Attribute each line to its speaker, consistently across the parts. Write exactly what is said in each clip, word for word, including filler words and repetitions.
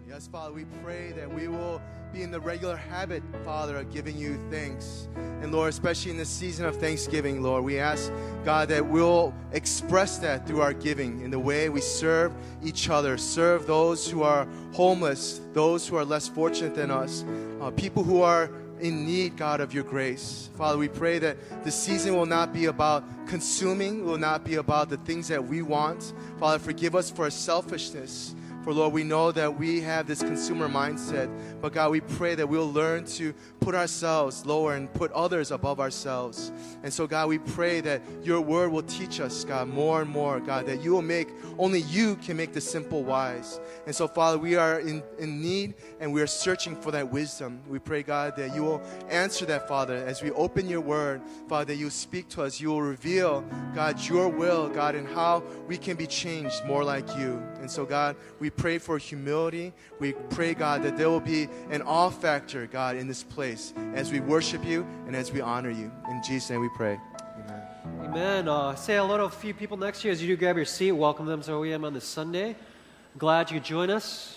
Speaker 1: Yes, Father, we pray that we will be in the regular habit, Father, of giving you thanks. And Lord, especially in this season of Thanksgiving, Lord, we ask, God, that we'll express that through our giving in the way we serve each other, serve those who are homeless, those who are less fortunate than us, uh, people who are in need, God, of your grace. Father, we pray that this season will not be about consuming, will not be about the things that we want. Father, forgive us for our selfishness. For Lord, we know that we have this consumer mindset, but God, we pray that we'll learn to put ourselves lower and put others above ourselves. And so God, we pray that your word will teach us, God, more and more, God, that you will make, only you can make the simple wise. And so Father, we are in, in need and we are searching for that wisdom. We pray, God, that you will answer that, Father, as we open your word, Father, that you speak to us, you will reveal, God, your will, God, and how we can be changed more like you. And so God, we pray for humility. We pray, God, that there will be an awe factor, God, in this place as we worship you and as we honor you. In Jesus' name we pray. Amen.
Speaker 2: Amen. Uh, say hello to a few people next to you as you do grab your seat. Welcome them to O E M on this Sunday. Glad you join us.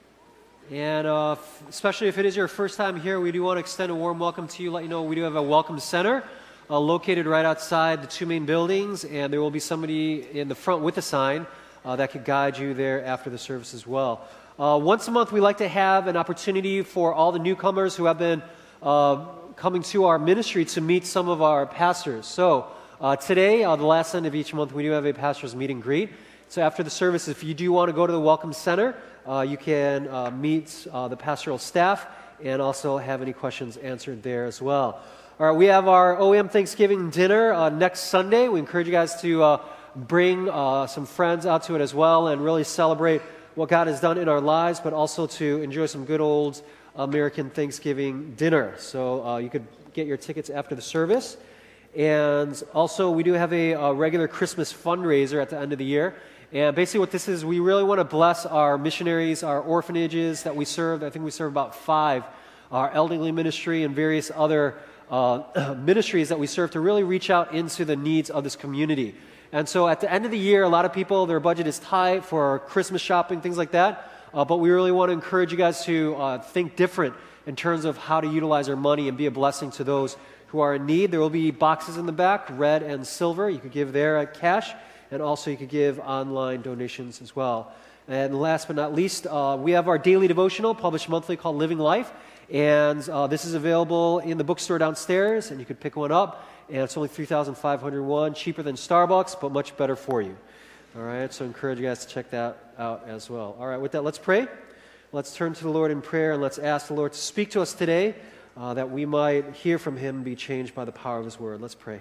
Speaker 2: And uh, f- especially if it is your first time here, we do want to extend a warm welcome to you. Let you know we do have a welcome center uh, located right outside the two main buildings, and there will be somebody in the front with a sign Uh, that could guide you there after the service as well. Uh, once a month, we like to have an opportunity for all the newcomers who have been uh, coming to our ministry to meet some of our pastors. So uh, today, uh, the last Sunday of each month, we do have a pastor's meet and greet. So after the service, if you do want to go to the Welcome Center, uh, you can uh, meet uh, the pastoral staff and also have any questions answered there as well. All right, we have our O E M Thanksgiving dinner uh, next Sunday. We encourage you guys to uh, bring uh, some friends out to it as well and really celebrate what God has done in our lives, but also to enjoy some good old American Thanksgiving dinner. So uh, you could get your tickets after the service. And also, we do have a, a regular Christmas fundraiser at the end of the year. And basically what this is, we really want to bless our missionaries, our orphanages that we serve. I think we serve about five, our elderly ministry and various other uh, ministries that we serve to really reach out into the needs of this community. And so at the end of the year, a lot of people, their budget is tight for Christmas shopping, things like that. Uh, but we really want to encourage you guys to uh, think different in terms of how to utilize our money and be a blessing to those who are in need. There will be boxes in the back, red and silver. You could give there at cash, and also you could give online donations as well. And last but not least, uh, we have our daily devotional published monthly called Living Life. And uh, this is available in the bookstore downstairs, and you could pick one up. And it's only three thousand five hundred one, cheaper than Starbucks, but much better for you. All right, so I encourage you guys to check that out as well. All right, with that, let's pray. Let's turn to the Lord in prayer, and let's ask the Lord to speak to us today uh, that we might hear from Him and be changed by the power of His Word. Let's pray.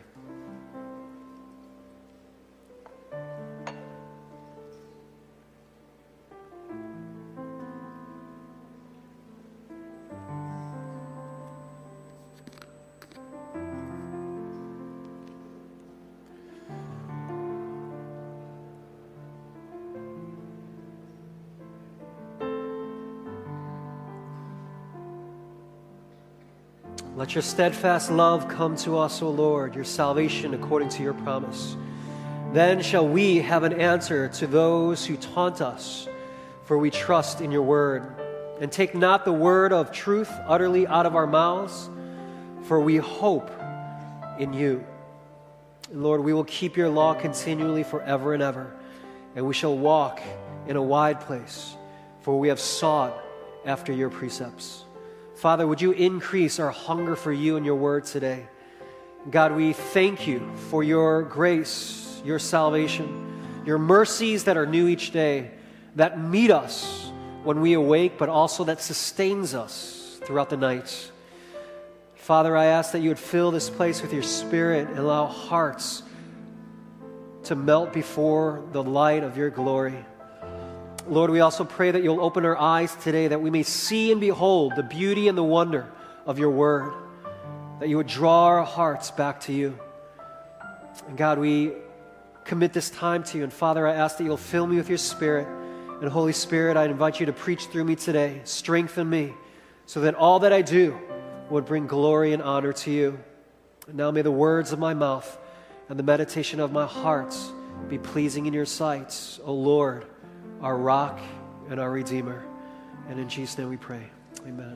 Speaker 2: Let your steadfast love come to us, O Lord, your salvation according to your promise. Then shall we have an answer to those who taunt us, for we trust in your word. And take not the word of truth utterly out of our mouths, for we hope in you. And Lord, we will keep your law continually forever and ever, and we shall walk in a wide place, for we have sought after your precepts. Father, would you increase our hunger for you and your word today? God, we thank you for your grace, your salvation, your mercies that are new each day, that meet us when we awake, but also that sustains us throughout the night. Father, I ask that you would fill this place with your Spirit and allow hearts to melt before the light of your glory. Lord, we also pray that you'll open our eyes today, that we may see and behold the beauty and the wonder of your word, that you would draw our hearts back to you. And God, we commit this time to you. And Father, I ask that you'll fill me with your Spirit. And Holy Spirit, I invite you to preach through me today. Strengthen me so that all that I do would bring glory and honor to you. And now may the words of my mouth and the meditation of my heart be pleasing in your sight, O Lord, our rock and our Redeemer. And in Jesus' name we pray. Amen.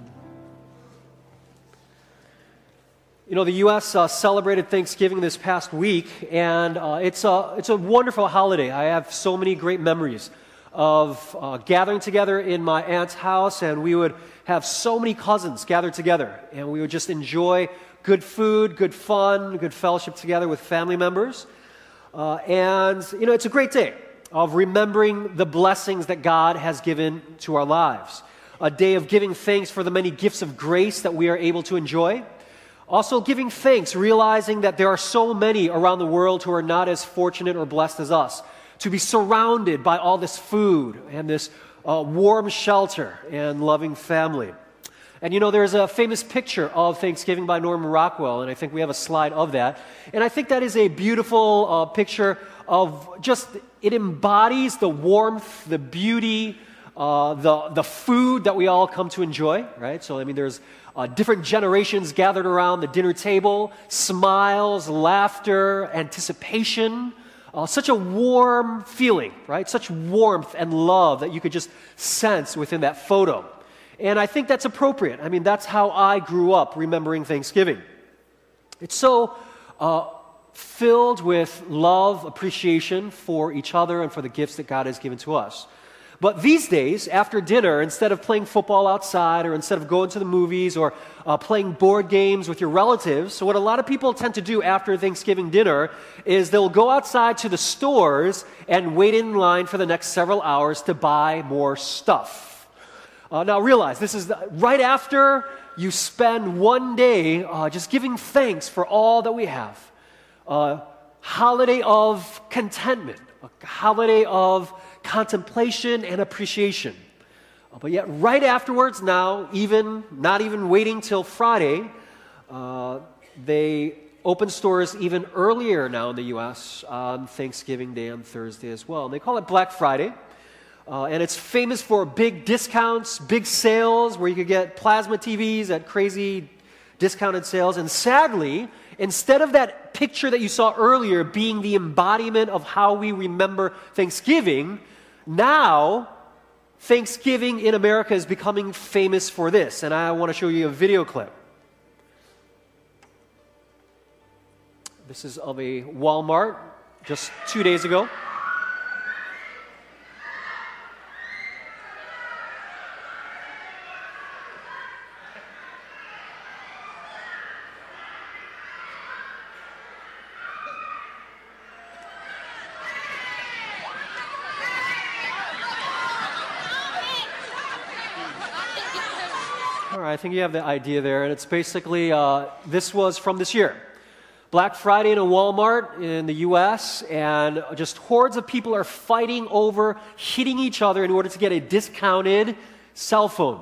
Speaker 2: You know, the U S uh, celebrated Thanksgiving this past week, and uh, it's, a, it's a wonderful holiday. I have so many great memories of uh, gathering together in my aunt's house, and we would have so many cousins gathered together, and we would just enjoy good food, good fun, good fellowship together with family members. Uh, and, you know, it's a great day of remembering the blessings that God has given to our lives. A day of giving thanks for the many gifts of grace that we are able to enjoy. Also giving thanks, realizing that there are so many around the world who are not as fortunate or blessed as us, to be surrounded by all this food and this uh, warm shelter and loving family. And you know, there's a famous picture of Thanksgiving by Norman Rockwell, and I think we have a slide of that. And I think that is a beautiful uh, picture of just, it embodies the warmth, the beauty, uh, the, the food that we all come to enjoy, right? So, I mean, there's uh, different generations gathered around the dinner table, smiles, laughter, anticipation, uh, such a warm feeling, right? Such warmth and love that you could just sense within that photo. And I think that's appropriate. I mean, that's how I grew up remembering Thanksgiving. It's so uh, filled with love, appreciation for each other and for the gifts that God has given to us. But these days, after dinner, instead of playing football outside or instead of going to the movies or uh, playing board games with your relatives, so what a lot of people tend to do after Thanksgiving dinner is they'll go outside to the stores and wait in line for the next several hours to buy more stuff. Uh, now realize, this is the, right after you spend one day uh, just giving thanks for all that we have. A holiday of contentment, a holiday of contemplation and appreciation. Uh, but yet right afterwards now, even not even waiting till Friday, uh, they open stores even earlier now in the U S on Thanksgiving Day on Thursday as well. And they call it Black Friday. Uh, and it's famous for big discounts, big sales, where you could get plasma T Vs at crazy discounted sales. And sadly, instead of that picture that you saw earlier being the embodiment of how we remember Thanksgiving, now Thanksgiving in America is becoming famous for this. And I want to show you a video clip. This is of a Walmart just two days ago. I think you have the idea there, and it's basically, uh, this was from this year. Black Friday in a Walmart in the U S, and just hordes of people are fighting over, hitting each other in order to get a discounted cell phone.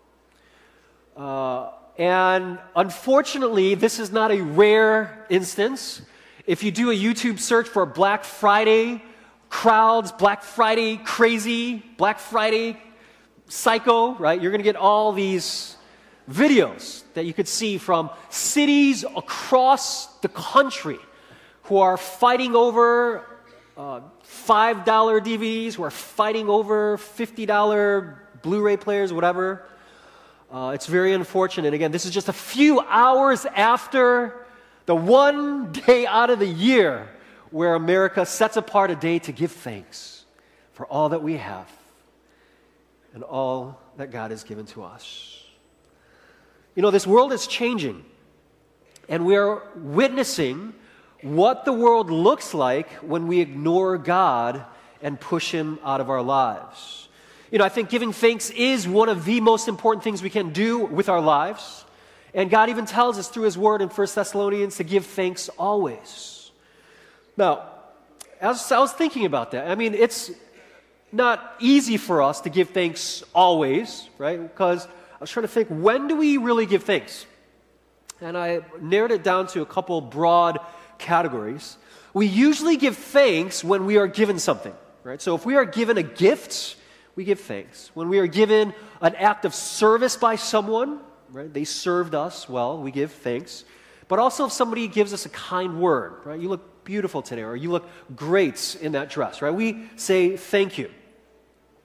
Speaker 2: Uh, and unfortunately, this is not a rare instance. If you do a YouTube search for Black Friday crowds, Black Friday crazy, Black Friday psycho, right, you're going to get all these videos that you could see from cities across the country who are fighting over uh, five dollar D V Ds, who are fighting over fifty dollar Blu-ray players, whatever. Uh, it's very unfortunate. Again, this is just a few hours after the one day out of the year where America sets apart a day to give thanks for all that we have and all that God has given to us. You know, this world is changing, and we are witnessing what the world looks like when we ignore God and push Him out of our lives. You know, I think giving thanks is one of the most important things we can do with our lives, and God even tells us through His Word in First Thessalonians to give thanks always. Now, as I was thinking about that, I mean, it's not easy for us to give thanks always, right? Because I was trying to think, when do we really give thanks? And I narrowed it down to a couple broad categories. We usually give thanks when we are given something, right? So if we are given a gift, we give thanks. When we are given an act of service by someone, right? They served us well, we give thanks. But also if somebody gives us a kind word, right? You look beautiful today, or you look great in that dress, right? We say thank you.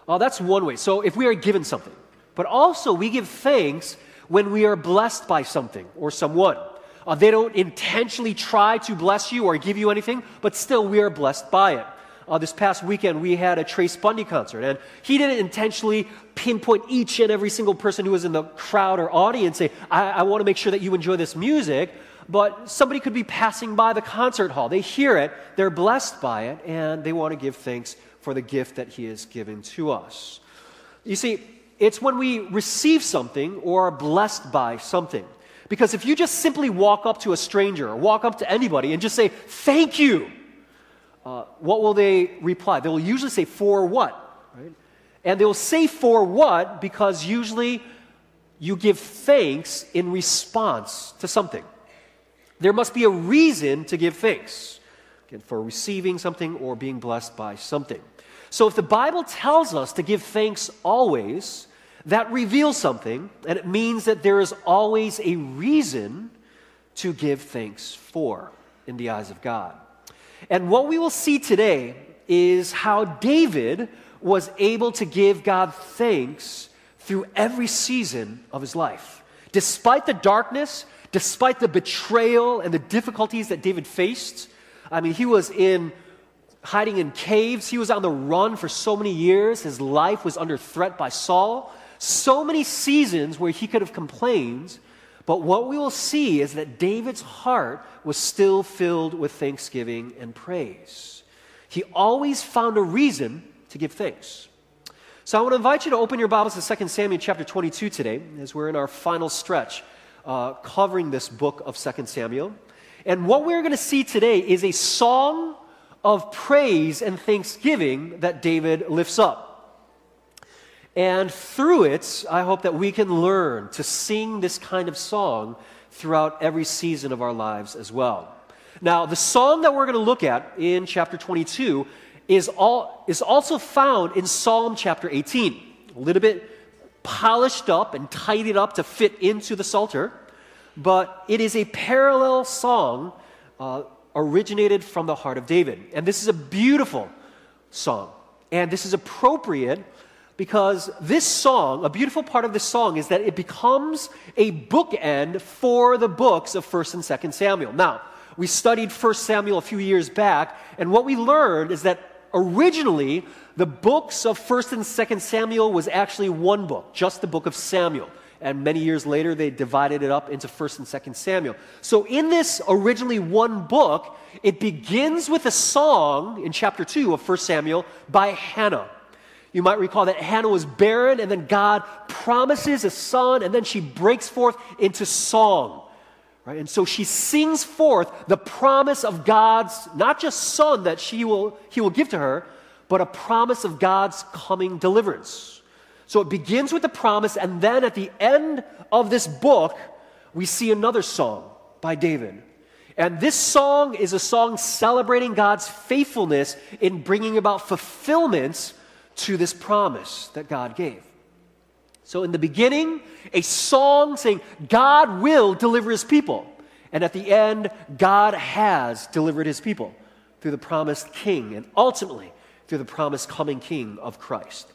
Speaker 2: Uh, that's one way. So if we are given something, but also we give thanks when we are blessed by something or someone. Uh, they don't intentionally try to bless you or give you anything, but still we are blessed by it. Uh, this past weekend, we had a Trace Bundy concert, and he didn't intentionally pinpoint each and every single person who was in the crowd or audience, say, I, I want to make sure that you enjoy this music, but somebody could be passing by the concert hall. They hear it, they're blessed by it, and they want to give thanks for the gift that he has given to us. You see, it's when we receive something or are blessed by something. Because if you just simply walk up to a stranger or walk up to anybody and just say, thank you, Uh, what will they reply? They will usually say, for what? Right? And they will say, for what? Because usually you give thanks in response to something. There must be a reason to give thanks, again, for receiving something or being blessed by something. So if the Bible tells us to give thanks always, that reveals something, and it means that there is always a reason to give thanks for in the eyes of God. And what we will see today is how David was able to give God thanks through every season of his life. Despite the darkness, despite the betrayal and the difficulties that David faced, I mean, he was in hiding in caves. He was on the run for so many years. His life was under threat by Saul. So many seasons where he could have complained. But what we will see is that David's heart was still filled with thanksgiving and praise. He always found a reason to give thanks. So I want to invite you to open your Bibles to Second Samuel chapter twenty-two today, as we're in our final stretch uh, covering this book of Second Samuel. And what we're going to see today is a song of praise and thanksgiving that David lifts up. And through it, I hope that we can learn to sing this kind of song throughout every season of our lives as well. Now, the song that we're going to look at in chapter twenty-two is, all, is also found in Psalm chapter eighteen. A little bit polished up and tidied up to fit into the Psalter, but it is a parallel song uh, originated from the heart of David. And this is a beautiful song, and this is appropriate because this song, a beautiful part of this song is that it becomes a bookend for the books of First and Second Samuel. Now, we studied First Samuel a few years back, and what we learned is that originally the books of First and Second Samuel was actually one book, just the book of Samuel. And many years later, they divided it up into First and Second Samuel. So in this originally one book, it begins with a song in chapter two of First Samuel by Hannah. You might recall that Hannah was barren, and then God promises a son, and then she breaks forth into song. Right? And so she sings forth the promise of God's, not just son that she will, he will give to her, but a promise of God's coming deliverance. So it begins with the promise, and then at the end of this book, we see another song by David. And this song is a song celebrating God's faithfulness in bringing about fulfillments to this promise that God gave. So in the beginning, a song saying God will deliver his people. And at the end, God has delivered his people through the promised king and ultimately through the promised coming king of Christ.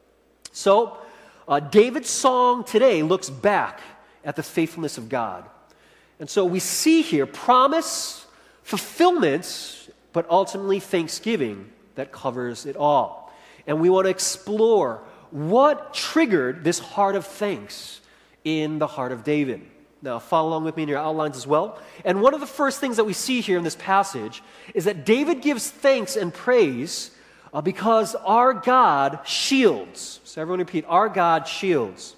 Speaker 2: So uh, David's song today looks back at the faithfulness of God. And so we see here promise, fulfillments, but ultimately thanksgiving that covers it all. And we want to explore what triggered this heart of thanks in the heart of David. Now, follow along with me in your outlines as well. And one of the first things that we see here in this passage is that David gives thanks and praise uh, because our God shields. So everyone repeat, our God shields.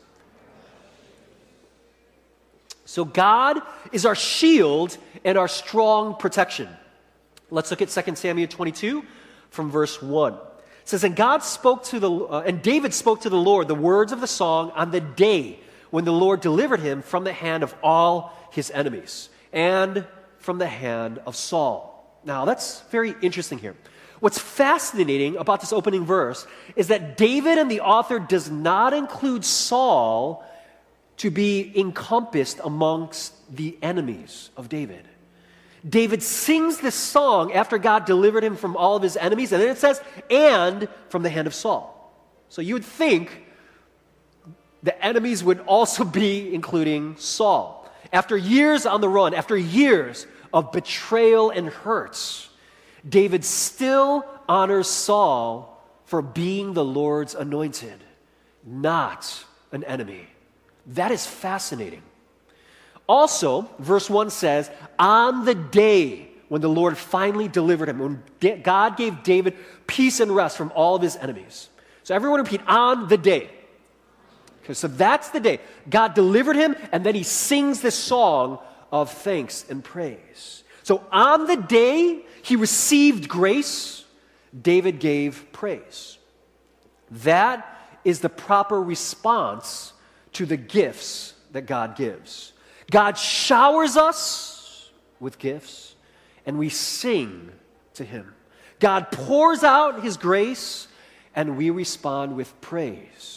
Speaker 2: So God is our shield and our strong protection. Let's look at Second Samuel twenty-two from verse one. It says, and God spoke to the, uh, and David spoke to the Lord the words of the song on the day when the Lord delivered him from the hand of all his enemies and from the hand of Saul. Now, that's very interesting here. What's fascinating about this opening verse is that David and the author does not include Saul to be encompassed amongst the enemies of David. David sings this song after God delivered him from all of his enemies, and then it says, and from the hand of Saul. So you would think the enemies would also be including Saul. After years on the run, after years of betrayal and hurts, David still honors Saul for being the Lord's anointed, not an enemy. That is fascinating. Also, verse one says, on the day when the Lord finally delivered him, when God gave David peace and rest from all of his enemies. So everyone repeat, on the day. Okay, so that's the day. God delivered him, and then he sings this song of thanks and praise. So on the day he received grace, David gave praise. That is the proper response to the gifts that God gives. God showers us with gifts, and we sing to him. God pours out his grace, and we respond with praise.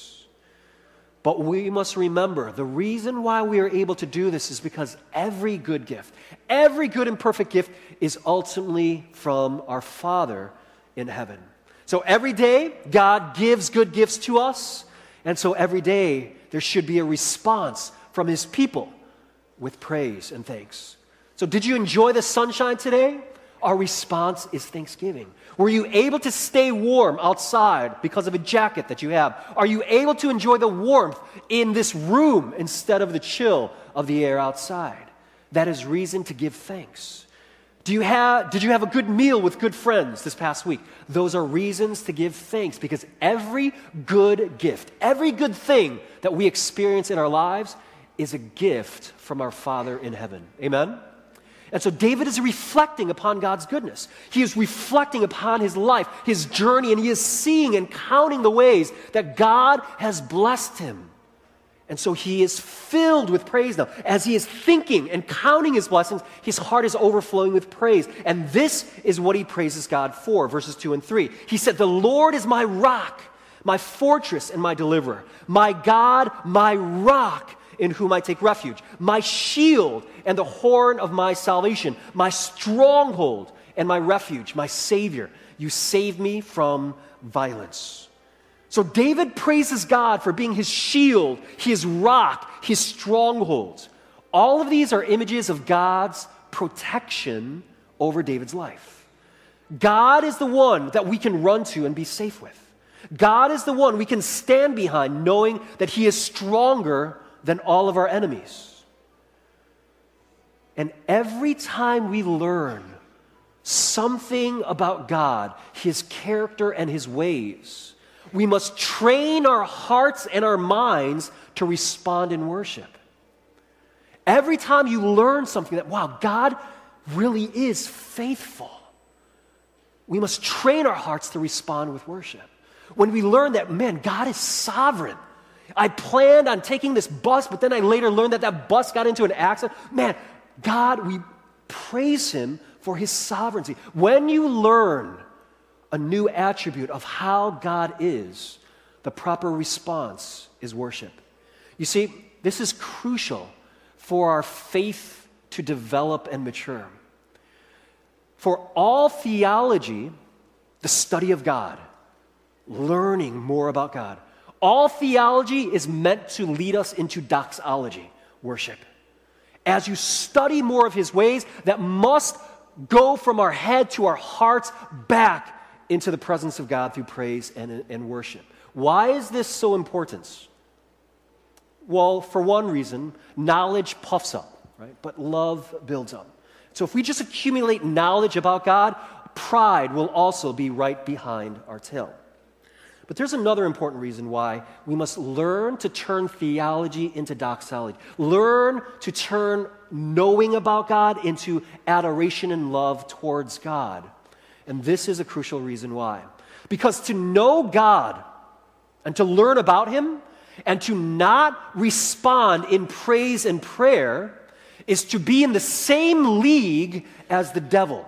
Speaker 2: But we must remember, the reason why we are able to do this is because every good gift, every good and perfect gift is ultimately from our Father in heaven. So every day, God gives good gifts to us, and so every day there should be a response from his people with praise and thanks. So did you enjoy the sunshine today? Our response is thanksgiving. Were you able to stay warm outside because of a jacket that you have? Are you able to enjoy the warmth in this room instead of the chill of the air outside? That is reason to give thanks. Do you have, did you have a good meal with good friends this past week? Those are reasons to give thanks, because every good gift, every good thing that we experience in our lives is a gift from our Father in heaven. Amen? And so David is reflecting upon God's goodness. He is reflecting upon his life, his journey, and he is seeing and counting the ways that God has blessed him. And so he is filled with praise now. As he is thinking and counting his blessings, his heart is overflowing with praise. And this is what he praises God for, verses two and three. He said, "The Lord is my rock, my fortress and my deliverer, my God, my rock, in whom I take refuge, my shield and the horn of my salvation, my stronghold and my refuge, my Savior. You save me from violence." So David praises God for being his shield, his rock, his stronghold. All of these are images of God's protection over David's life. God is the one that we can run to and be safe with. God is the one we can stand behind, knowing that he is stronger than all of our enemies. And every time we learn something about God, his character and his ways, we must train our hearts and our minds to respond in worship. Every time you learn something that, wow, God really is faithful, we must train our hearts to respond with worship. When we learn that, man, God is sovereign. I planned on taking this bus, but then I later learned that that bus got into an accident. Man, God, we praise him for his sovereignty. When you learn a new attribute of how God is, the proper response is worship. You see, this is crucial for our faith to develop and mature. For all theology, the study of God, learning more about God, all theology is meant to lead us into doxology, worship. As you study more of his ways, that must go from our head to our hearts back into the presence of God through praise and, and worship. Why is this so important? Well, for one reason, knowledge puffs up, right? But love builds up. So if we just accumulate knowledge about God, pride will also be right behind our tail. But there's another important reason why we must learn to turn theology into doxology. Learn to turn knowing about God into adoration and love towards God. And this is a crucial reason why. Because to know God and to learn about him and to not respond in praise and prayer is to be in the same league as the devil,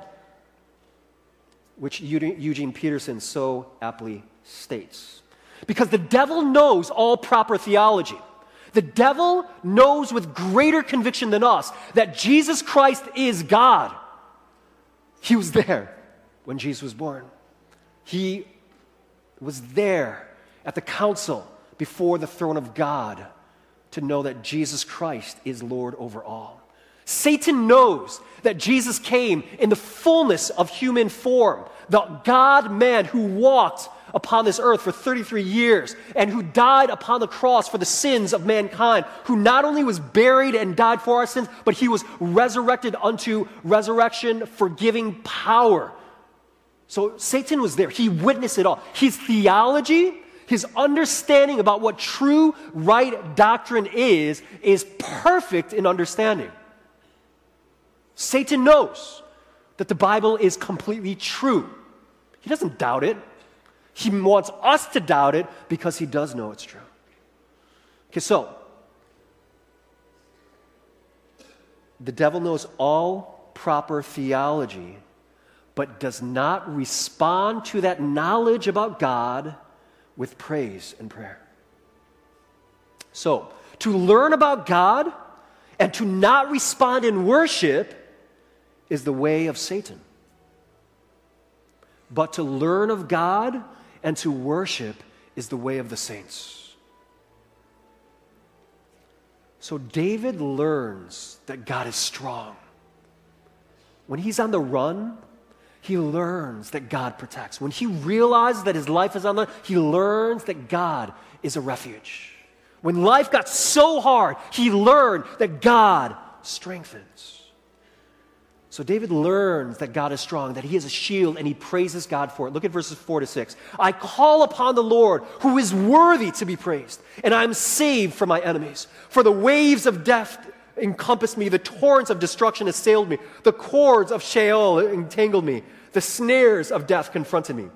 Speaker 2: which Eugene Peterson so aptly states. Because the devil knows all proper theology. The devil knows with greater conviction than us that Jesus Christ is God. He was there when Jesus was born. He was there at the council before the throne of God to know that Jesus Christ is Lord over all. Satan knows that Jesus came in the fullness of human form, the God-man who walked upon this earth for thirty-three years and who died upon the cross for the sins of mankind, who not only was buried and died for our sins, but he was resurrected unto resurrection, forgiving power. So Satan was there. He witnessed it all. His theology, his understanding about what true, right doctrine is, is perfect in understanding. Satan knows that the Bible is completely true. He doesn't doubt it. He wants us to doubt it because he does know it's true. Okay, so the devil knows all proper theology, but does not respond to that knowledge about God with praise and prayer. So, to learn about God and to not respond in worship is the way of Satan. But to learn of God and to worship is the way of the saints. So David learns that God is strong. When he's on the run, he learns that God protects. When he realizes that his life is on the run, he learns that God is a refuge. When life got so hard, he learned that God strengthens. So David learns that God is strong, that he is a shield, and he praises God for it. Look at verses four to six. I call upon the Lord, who is worthy to be praised, and I am saved from my enemies. For the waves of death encompassed me, the torrents of destruction assailed me, the cords of Sheol entangled me, the snares of death confronted me.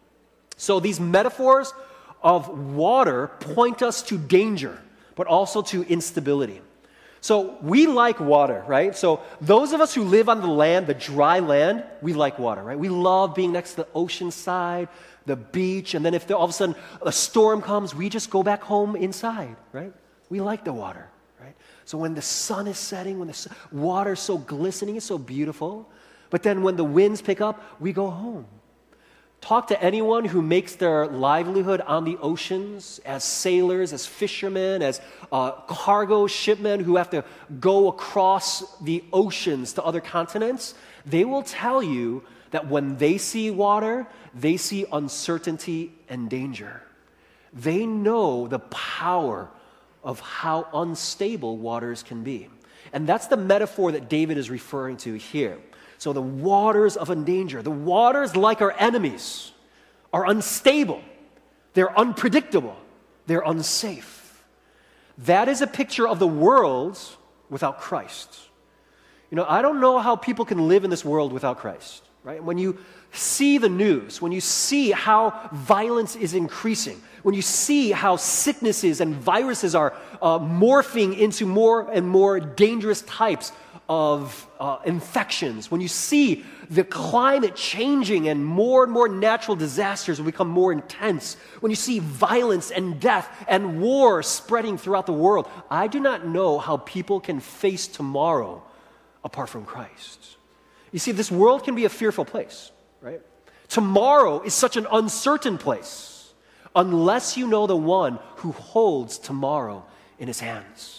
Speaker 2: So these metaphors of water point us to danger, but also to instability. So we like water, right? So those of us who live on the land, the dry land, we like water, right? We love being next to the ocean side, the beach, and then if there, all of a sudden a storm comes, we just go back home inside, right? We like the water, right? So when the sun is setting, when the water is so glistening, it's so beautiful, but then when the winds pick up, we go home. Talk to anyone who makes their livelihood on the oceans as sailors, as fishermen, as uh, cargo shipmen who have to go across the oceans to other continents. They will tell you that when they see water, they see uncertainty and danger. They know the power of how unstable waters can be. And that's the metaphor that David is referring to here. So the waters of danger, the waters like our enemies, are unstable. They're unpredictable. They're unsafe. That is a picture of the world without Christ. You know, I don't know how people can live in this world without Christ, right? When you see the news, when you see how violence is increasing, when you see how sicknesses and viruses are uh, morphing into more and more dangerous types of uh, infections, when you see the climate changing and more and more natural disasters will become more intense, when you see violence and death and war spreading throughout the world, I do not know how people can face tomorrow apart from Christ. You see, this world can be a fearful place, right? Tomorrow is such an uncertain place unless you know the one who holds tomorrow in his hands.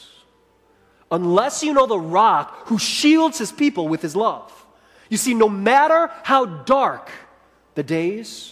Speaker 2: Unless you know the rock who shields his people with his love. You see, no matter how dark the days,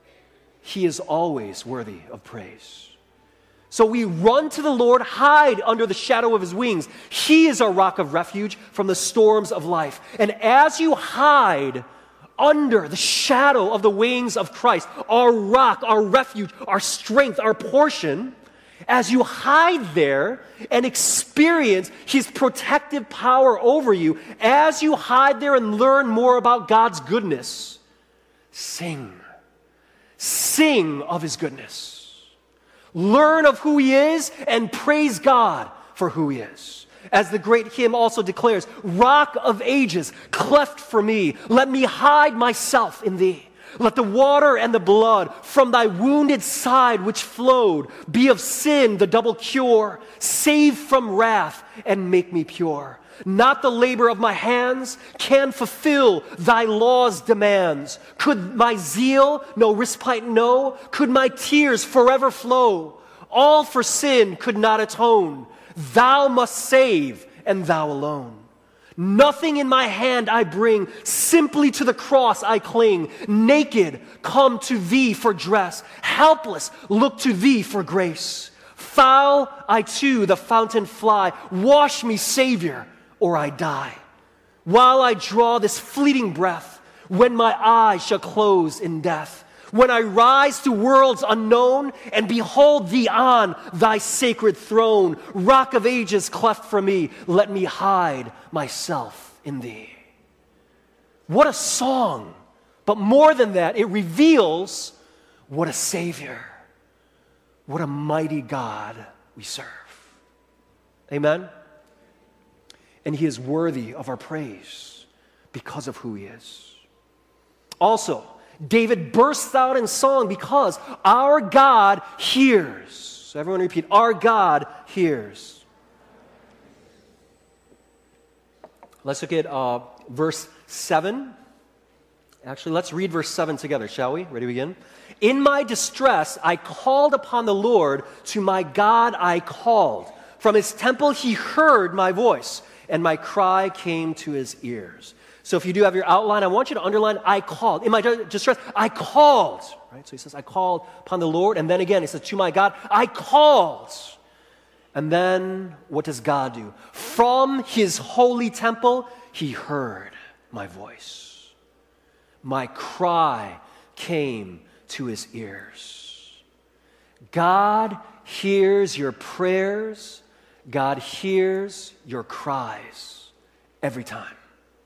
Speaker 2: he is always worthy of praise. So we run to the Lord, hide under the shadow of his wings. He is our rock of refuge from the storms of life. And as you hide under the shadow of the wings of Christ, our rock, our refuge, our strength, our portion, as you hide there and experience his protective power over you, as you hide there and learn more about God's goodness, sing. Sing of his goodness. Learn of who he is and praise God for who he is. As the great hymn also declares, Rock of ages, cleft for me, let me hide myself in thee. Let the water and the blood from thy wounded side which flowed be of sin the double cure. Save from wrath and make me pure. Not the labor of my hands can fulfill thy law's demands. Could my zeal no respite know? Could my tears forever flow? All for sin could not atone. Thou must save, and thou alone. Nothing in my hand I bring, simply to the cross I cling. Naked, come to thee for dress. Helpless, look to thee for grace. Foul, I to the fountain fly. Wash me, Savior, or I die. While I draw this fleeting breath, when my eyes shall close in death, when I rise to worlds unknown and behold thee on thy sacred throne, Rock of ages cleft for me, let me hide myself in thee. What a song! But more than that, it reveals what a Savior, what a mighty God we serve. Amen? And He is worthy of our praise because of who He is. Also, David bursts out in song because our God hears. So everyone repeat, our God hears. Let's look at uh, verse seven. Actually, let's read verse seven together, shall we? Ready to begin? In my distress, I called upon the Lord. To my God I called. From His temple He heard my voice, and my cry came to His ears. So if you do have your outline, I want you to underline, I called. In my distress, I called. Right? So he says, I called upon the Lord. And then again, he says, to my God, I called. And then what does God do? From His holy temple, He heard my voice. My cry came to His ears. God hears your prayers. God hears your cries every time.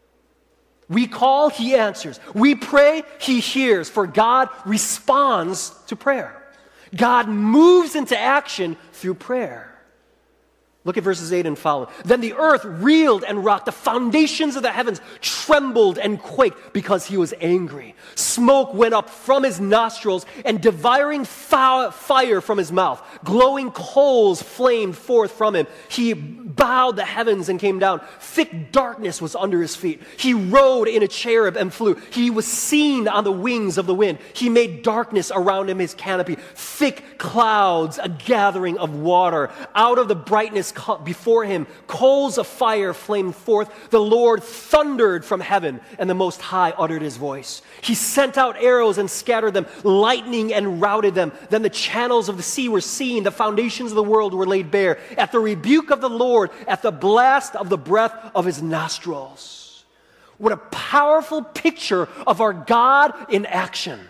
Speaker 2: We call, He answers. We pray, He hears. For God responds to prayer. God moves into action through prayer. Look at verses eight and following. Then the earth reeled and rocked. The foundations of the heavens trembled and quaked because He was angry. Smoke went up from His nostrils and devouring fire from His mouth. Glowing coals flamed forth from Him. He bowed the heavens and came down. Thick darkness was under His feet. He rode in a cherub and flew. He was seen on the wings of the wind. He made darkness around Him His canopy. Thick clouds, a gathering of water. Out of the brightness before Him, coals of fire flamed forth. The Lord thundered from heaven, and the Most High uttered His voice. He sent out arrows and scattered them, lightning and routed them. Then the channels of the sea were seen, the foundations of the world were laid bare. At the rebuke of the Lord, at the blast of the breath of His nostrils. What a powerful picture of our God in action.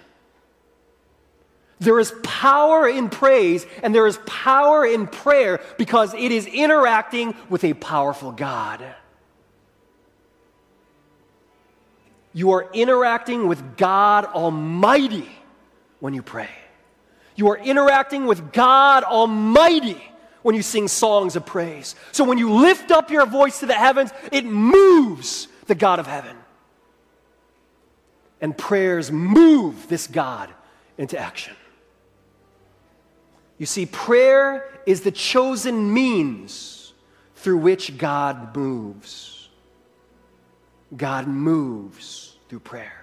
Speaker 2: There is power in praise and there is power in prayer because it is interacting with a powerful God. You are interacting with God Almighty when you pray. You are interacting with God Almighty when you sing songs of praise. So when you lift up your voice to the heavens, it moves the God of heaven. And prayers move this God into action. You see, prayer is the chosen means through which God moves. God moves through prayer.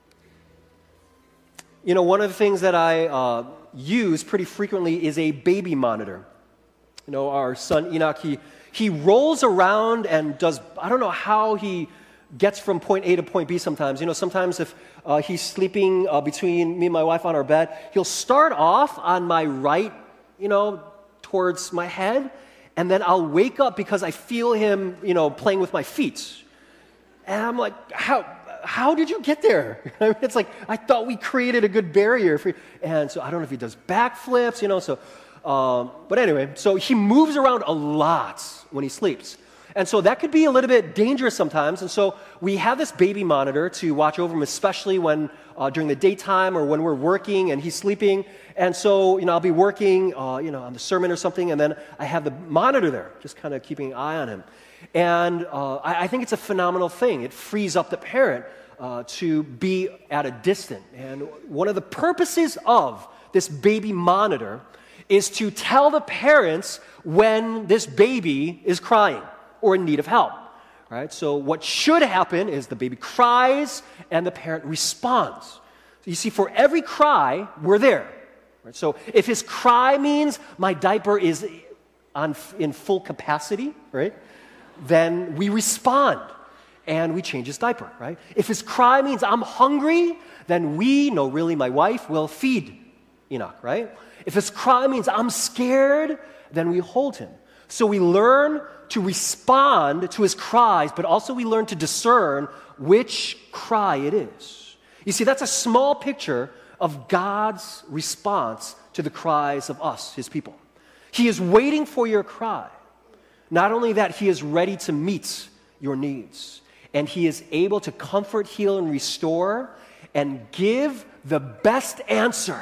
Speaker 2: You know, one of the things that I uh, use pretty frequently is a baby monitor. You know, our son Enoch, he, he rolls around and does, I don't know how he gets from point A to point B sometimes. You know, sometimes if uh, he's sleeping uh, between me and my wife on our bed, he'll start off on my right, you know, towards my head, and then I'll wake up because I feel him, you know, playing with my feet. And I'm like, how, how did you get there? I mean, it's like, I thought we created a good barrier for you. And so I don't know if he does backflips, you know, so, um, but anyway, so he moves around a lot when he sleeps. And so that could be a little bit dangerous sometimes. And so we have this baby monitor to watch over him, especially when uh, during the daytime or when we're working and he's sleeping. And so, you know, I'll be working, uh, you know, on the sermon or something, and then I have the monitor there, just kind of keeping an eye on him. And uh, I, I think it's a phenomenal thing. It frees up the parent uh, to be at a distance. And one of the purposes of this baby monitor is to tell the parents when this baby is crying or in need of help. Right? So what should happen is the baby cries and the parent responds. So you see, for every cry, we're there. Right? So if his cry means my diaper is on in full capacity, right? Then we respond and we change his diaper, right? If his cry means I'm hungry, then we, no, really, my wife, will feed Enoch, right? If his cry means I'm scared, then we hold him. So we learn to respond to his cries, but also we learn to discern which cry it is. You see, that's a small picture of God's response to the cries of us, his people. He is waiting for your cry. Not only that, he is ready to meet your needs. And he is able to comfort, heal, and restore and give the best answer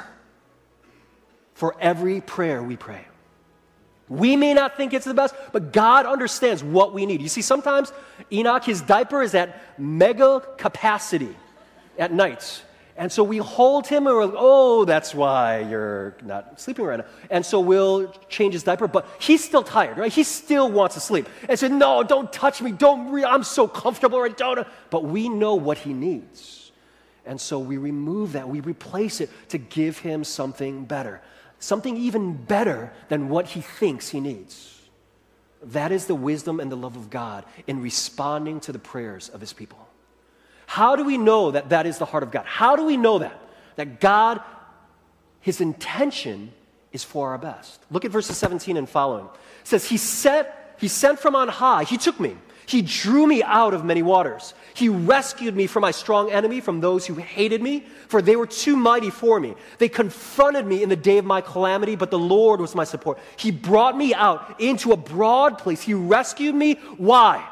Speaker 2: for every prayer we pray. We may not think it's the best, but God understands what we need. You see, sometimes Enoch, his diaper is at mega capacity at night. And so we hold him and we're like, oh, that's why you're not sleeping right now. And so we'll change his diaper, but he's still tired, right? He still wants to sleep. And so, no, don't touch me. Don't, re- I'm so comfortable right now. But we know what he needs. And so we remove that. We replace it to give him something better. Something even better than what he thinks he needs. That is the wisdom and the love of God in responding to the prayers of his people. How do we know that that is the heart of God? How do we know that? That God, his intention is for our best. Look at verses seventeen and following. It says, he sent, he sent from on high. He took me. He drew me out of many waters. He rescued me from my strong enemy, from those who hated me, for they were too mighty for me. They confronted me in the day of my calamity, but the Lord was my support. He brought me out into a broad place. He rescued me. Why?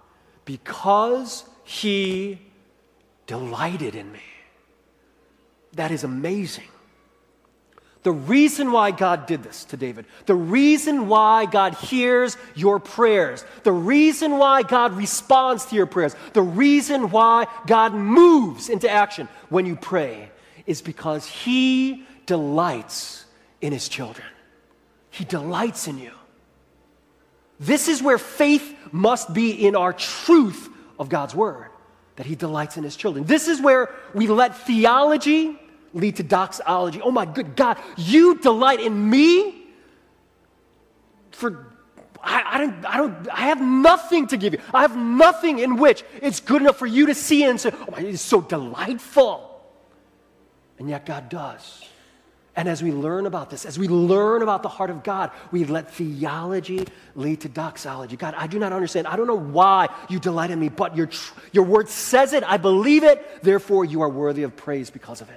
Speaker 2: Because he delighted in me. That is amazing. The reason why God did this to David, the reason why God hears your prayers, the reason why God responds to your prayers, the reason why God moves into action when you pray is because he delights in his children. He delights in you. This is where faith must be in our truth of God's word, that he delights in his children. This is where we let theology lead to doxology. Oh my good God, you delight in me? For I, I don't I don't I have nothing to give you. I have nothing in which it's good enough for you to see and say, oh my, it's so delightful. And yet God does. And as we learn about this, as we learn about the heart of God, we let theology lead to doxology. God, I do not understand. I don't know why you delight in me, but your, tr- your word says it. I believe it. Therefore, you are worthy of praise because of it.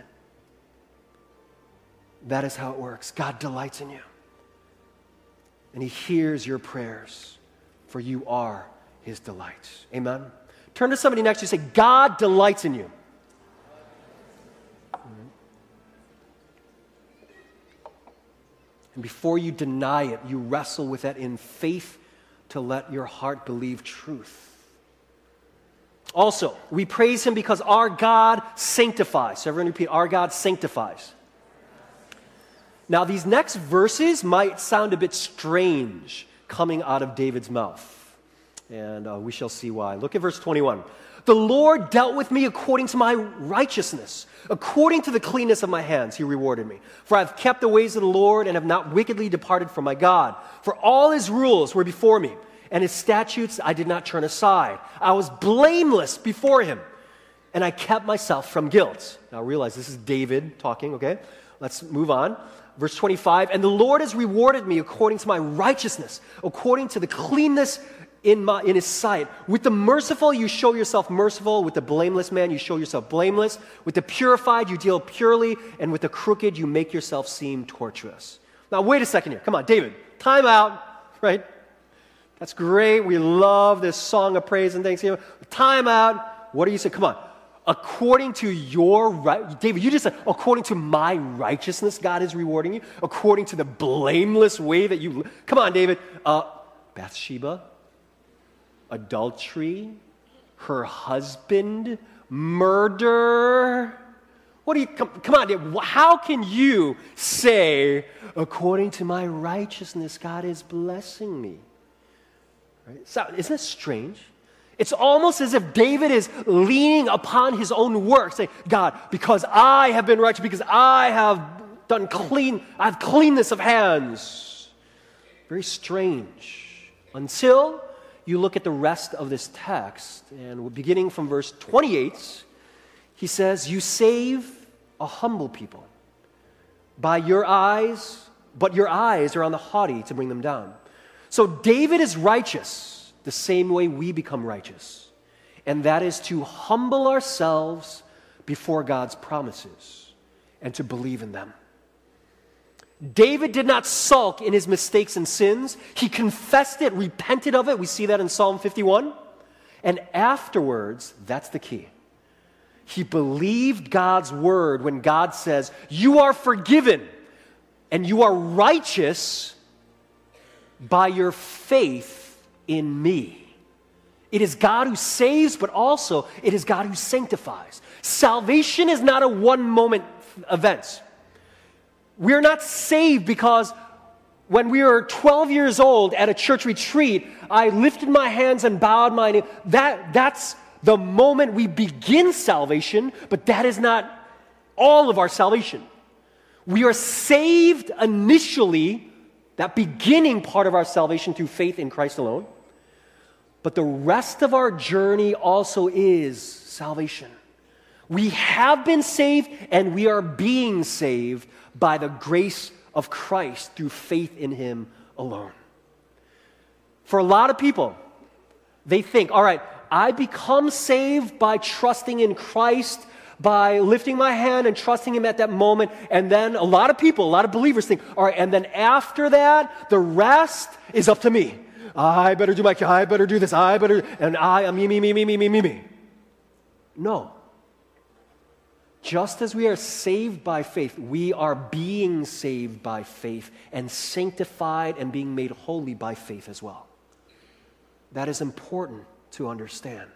Speaker 2: That is how it works. God delights in you. And he hears your prayers, for you are his delight. Amen? Turn to somebody next to you and say, God delights in you. And before you deny it, you wrestle with it in faith to let your heart believe truth. Also, we praise him because our God sanctifies. So everyone repeat, our God sanctifies. Now, these next verses might sound a bit strange coming out of David's mouth. And uh, we shall see why. Look at verse twenty-one. The Lord dealt with me according to my righteousness. According to the cleanness of my hands, he rewarded me. For I have kept the ways of the Lord and have not wickedly departed from my God. For all his rules were before me, and his statutes I did not turn aside. I was blameless before him, and I kept myself from guilt. Now realize this is David talking, okay? Let's move on. Verse twenty-five, and the Lord has rewarded me according to my righteousness, according to the cleanness in, my, in his sight. With the merciful, you show yourself merciful. With the blameless man, you show yourself blameless. With the purified, you deal purely. And with the crooked, you make yourself seem tortuous. Now, wait a second here. Come on, David. Time out, right? That's great. We love this song of praise and thanksgiving. Time out. What do you say? Come on. According to your right, David, you just said, according to my righteousness, God is rewarding you. According to the blameless way that you, come on, David. Uh, Bathsheba, adultery, her husband murder. What do you, come, come on, how can you say, according to my righteousness, God is blessing me? Right? So, isn't it strange? It's almost as if David is leaning upon his own work, saying, God, because I have been righteous, because I have done clean, I have cleanness of hands. Very strange. Until you look at the rest of this text, and beginning from verse twenty-eight, he says, you save a humble people by your eyes, but your eyes are on the haughty to bring them down. So David is righteous the same way we become righteous, and that is to humble ourselves before God's promises and to believe in them. David did not sulk in his mistakes and sins. He confessed it, repented of it. We see that in Psalm fifty-one. And afterwards, that's the key. He believed God's word when God says, you are forgiven and you are righteous by your faith in me. It is God who saves, but also it is God who sanctifies. Salvation is not a one-moment event. We're not saved because when we were twelve years old at a church retreat, I lifted my hands and bowed my knee. That, that's the moment we begin salvation, but that is not all of our salvation. We are saved initially, that beginning part of our salvation through faith in Christ alone. But the rest of our journey also is salvation. We have been saved and we are being saved by the grace of Christ through faith in Him alone. For a lot of people, they think, all right, I become saved by trusting in Christ, by lifting my hand and trusting Him at that moment. And then a lot of people, a lot of believers think, all right, and then after that, the rest is up to me. I better do my, I better do this, I better, and I, me, me, me, me, me, me, me, me. No. Just as we are saved by faith, we are being saved by faith and sanctified and being made holy by faith as well. That is important to understand.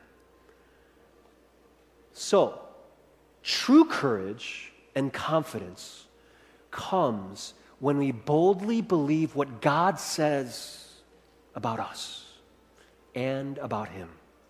Speaker 2: So, true courage and confidence comes when we boldly believe what God says about us and about Him.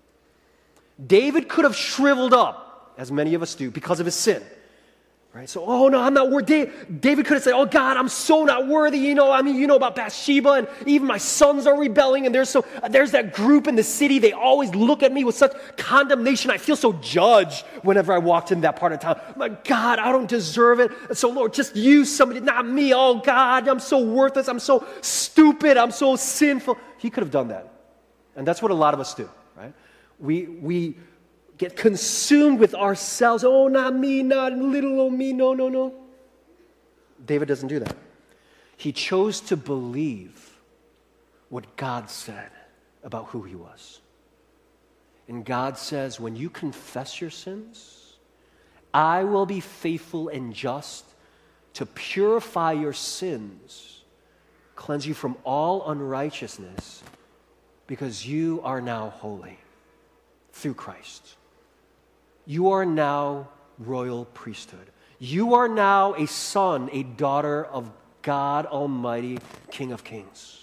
Speaker 2: David could have shriveled up, as many of us do, because of his sin. Right? So, oh no, I'm not worthy. David could have said, oh God, I'm so not worthy. You know, I mean, you know about Bathsheba, and even my sons are rebelling, and there's so there's that group in the city. They always look at me with such condemnation. I feel so judged whenever I walked in that part of town. My God, I don't deserve it. So Lord, just use somebody, not me. Oh God, I'm so worthless. I'm so stupid. I'm so sinful. He could have done that. And that's what a lot of us do, right? We we get consumed with ourselves. Oh, not me, not little old me. No, no, no. David doesn't do that. He chose to believe what God said about who he was. And God says, when you confess your sins, I will be faithful and just to purify your sins, cleanse you from all unrighteousness, because you are now holy through Christ. You are now royal priesthood. You are now a son, a daughter of God Almighty, King of Kings.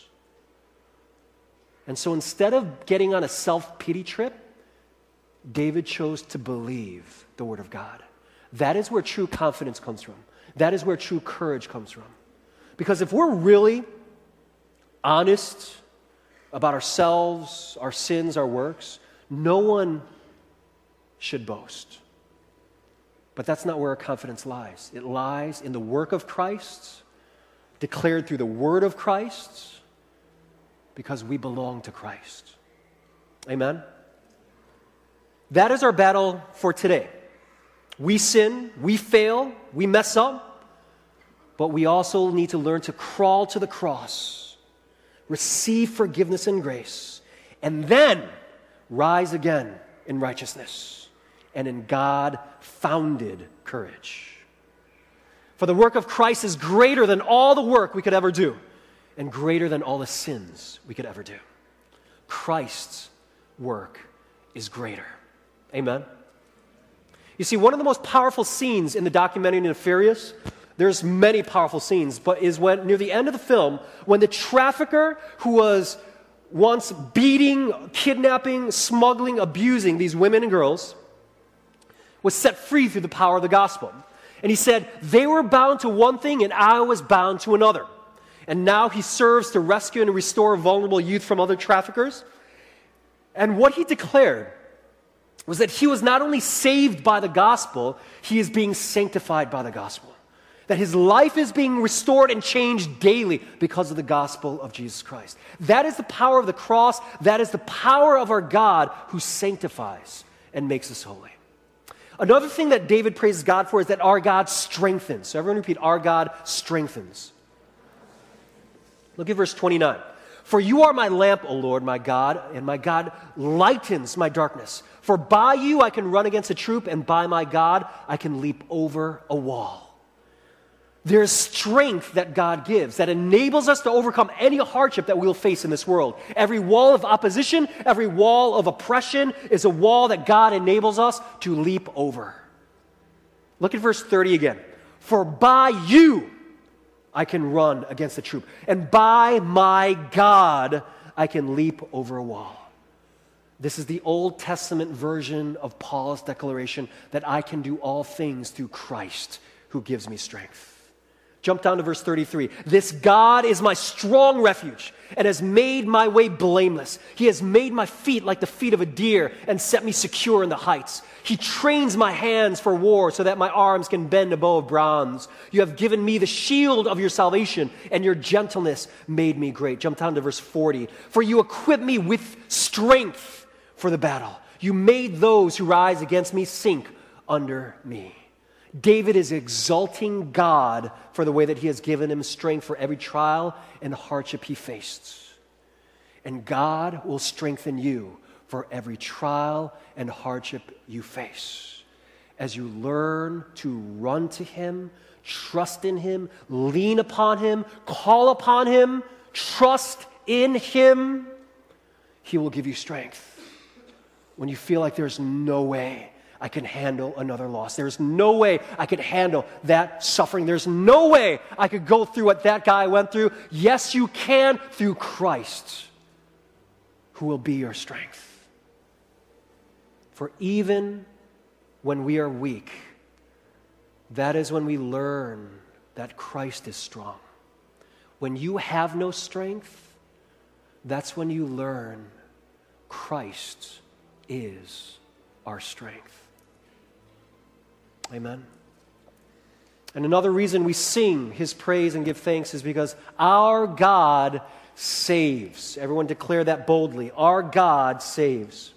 Speaker 2: And so instead of getting on a self-pity trip, David chose to believe the Word of God. That is where true confidence comes from. That is where true courage comes from. Because if we're really honest about ourselves, our sins, our works, no one should boast. But that's not where our confidence lies. It lies in the work of Christ, declared through the word of Christ, because we belong to Christ. Amen? That is our battle for today. We sin, we fail, we mess up, but we also need to learn to crawl to the cross, receive forgiveness and grace, and then rise again in righteousness and in God-founded courage. For the work of Christ is greater than all the work we could ever do, and greater than all the sins we could ever do. Christ's work is greater. Amen? You see, one of the most powerful scenes in the documentary Nefarious, there's many powerful scenes, but is when, near the end of the film, when the trafficker who was once beating, kidnapping, smuggling, abusing these women and girls was set free through the power of the gospel. And he said, they were bound to one thing and I was bound to another. And now he serves to rescue and restore vulnerable youth from other traffickers. And what he declared was that he was not only saved by the gospel, he is being sanctified by the gospel. That his life is being restored and changed daily because of the gospel of Jesus Christ. That is the power of the cross. That is the power of our God who sanctifies and makes us holy. Another thing that David praises God for is that our God strengthens. So everyone repeat, our God strengthens. Look at verse twenty-nine. For you are my lamp, O Lord, my God, and my God lightens my darkness. For by you I can run against a troop, and by my God I can leap over a wall. There's strength that God gives that enables us to overcome any hardship that we'll face in this world. Every wall of opposition, every wall of oppression is a wall that God enables us to leap over. Look at verse thirty again. For by you I can run against a troop, and by my God I can leap over a wall. This is the Old Testament version of Paul's declaration that I can do all things through Christ who gives me strength. Jump down to verse thirty-three. This God is my strong refuge and has made my way blameless. He has made my feet like the feet of a deer and set me secure in the heights. He trains my hands for war so that my arms can bend a bow of bronze. You have given me the shield of your salvation, and your gentleness made me great. Jump down to verse forty. For you equip me with strength for the battle. You made those who rise against me sink under me. David is exalting God for the way that he has given him strength for every trial and hardship he faced. And God will strengthen you for every trial and hardship you face. As you learn to run to him, trust in him, lean upon him, call upon him, trust in him, he will give you strength. When you feel like there's no way I can handle another loss. There's no way I could handle that suffering. There's no way I could go through what that guy went through. Yes, you can through Christ, who will be your strength. For even when we are weak, that is when we learn that Christ is strong. When you have no strength, that's when you learn Christ is our strength. Amen. And another reason we sing his praise and give thanks is because our God saves. Everyone declare that boldly. Our God saves.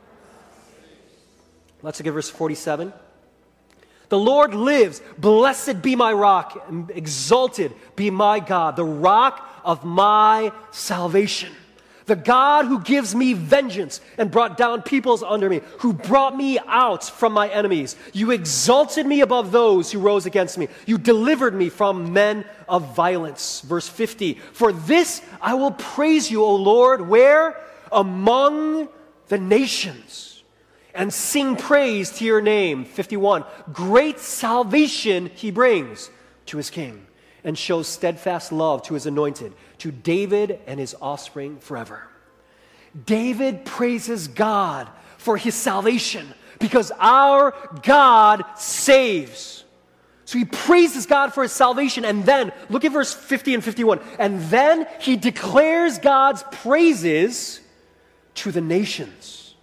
Speaker 2: Let's look at verse forty-seven. The Lord lives. Blessed be my rock. Exalted be my God, the rock of my salvation. The God who gives me vengeance and brought down peoples under me, who brought me out from my enemies. You exalted me above those who rose against me. You delivered me from men of violence. Verse fifty, for this I will praise you, O Lord, where? Among the nations, and sing praise to your name. fifty-one, great salvation he brings to his king, and shows steadfast love to his anointed, to David and his offspring forever. David praises God for his salvation because our God saves. So he praises God for his salvation, and then, look at verse fifty and fifty-one, and then he declares God's praises to the nations.